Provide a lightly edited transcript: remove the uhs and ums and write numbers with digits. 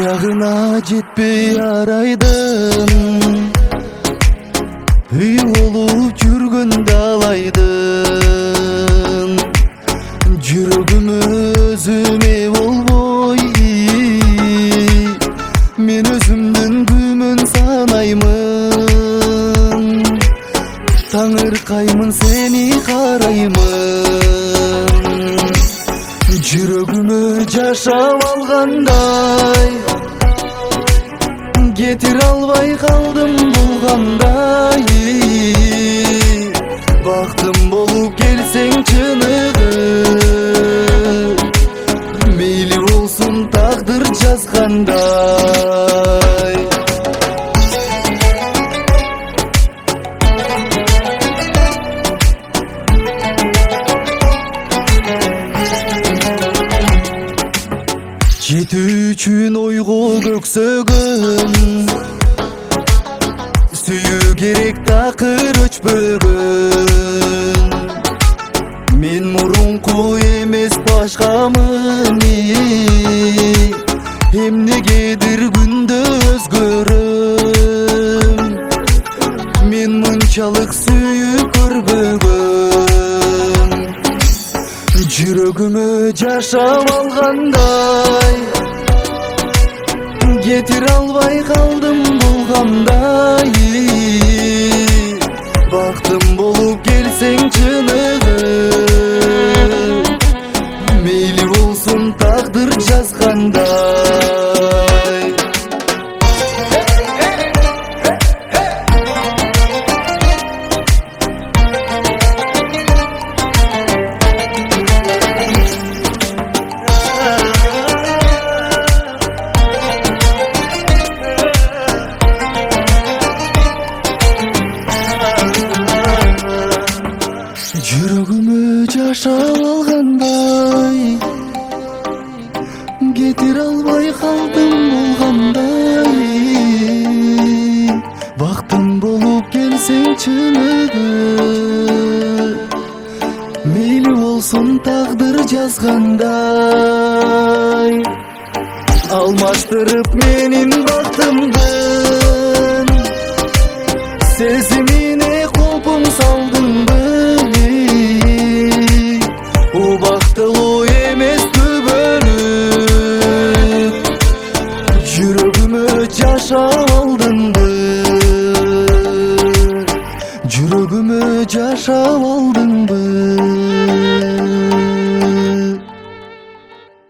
Жагына жетпей арайдым, үй болуп жүргөн далайдын. Жүрөгүм өзүме болбой, мен өзүмдүн күмөн санаймын. Таңыркаймын, сени караймын. Жүрөгүмө жашап алгандай, кетире албай калдым булгандай. Бактым болуп келсең чыныгы, мейли болсун тагдыр жазгандай. Жетүү үчүн ойго көксөгөн, сүйүү керек такыр өчпөгөн. Мен мурунку эмес башкамын, эмнегедир күндө өзгөрөм. Мен мынчалык сүйүп көрбөгөм. Жүрөгүмө жашап алгандай, кетире албай калдым булгандай. Бактым болуп келсең чыныгы, мейли болсун тагдыр жазгандай. Жүрөгүмө жашап алгандай, кетире албай калдым булгандай. Бактым болуп келсең чыныгы, мейли болсун тагдыр жазгандай. Алмаштырып менин бактымдын сезимине кулпуң салдыңбы? Убактылуу эмес күбөлүк, жүрөгүмө жашап алдыңбы? Жүрөгүмө жашап алдыңбы?